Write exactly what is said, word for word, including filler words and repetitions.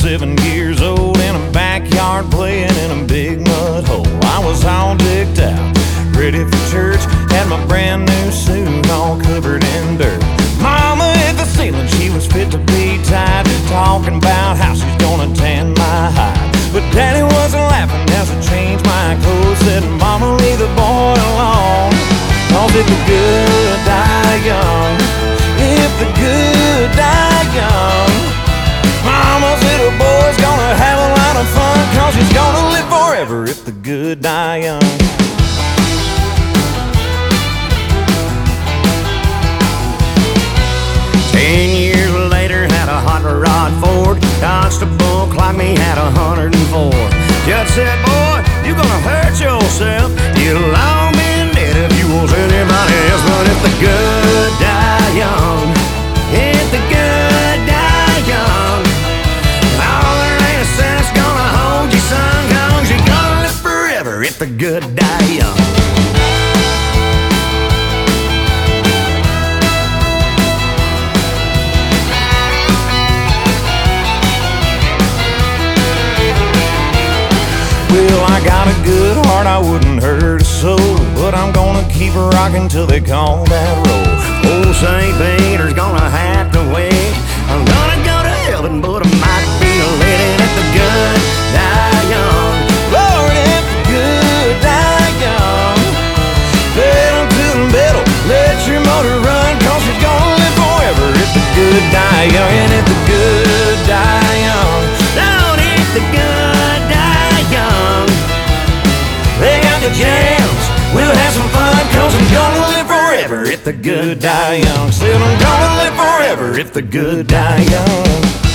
seven years old in a backyard playing in a big mud hole. I was all decked out, ready for church, had my brand new suit all covered in dirt. Mama hit the ceiling, she was fit to be tied, talking about how she's gonna tan my hide. But Daddy wasn't laughing as I changed my clothes, said, Mama, leave the boy alone, cause if the good die young, if the good die young, Mama's little boy's gonna have a lot of fun, cause he's gonna live forever if the good die young. Ten years later, had a hot rod Ford, dodged a bull, clocked me at a hundred and four. Judge said, boy, you gonna hurt yourself, you'll long been dead if you was anybody else. But if the good die young, if the good die young, all there ain't a sense gonna hold you, son, cause you're gonna live forever if the good die young. Well, I got a good heart, I wouldn't hurt a soul, but I'm gonna keep rocking till they call that roll. Old Saint Peter's gonna have to wait. I'm gonna go to heaven, but I might be late. And if the good die young, Lord, if the good die young, pedal to the metal, let your motor run, cause you're gonna live forever if the good die young. And if the good die young, Lord, if the good die young, they got the jams, we'll have some fun, cause I'm gonna live forever if the good die young. Said I'm gonna live forever if the good die young.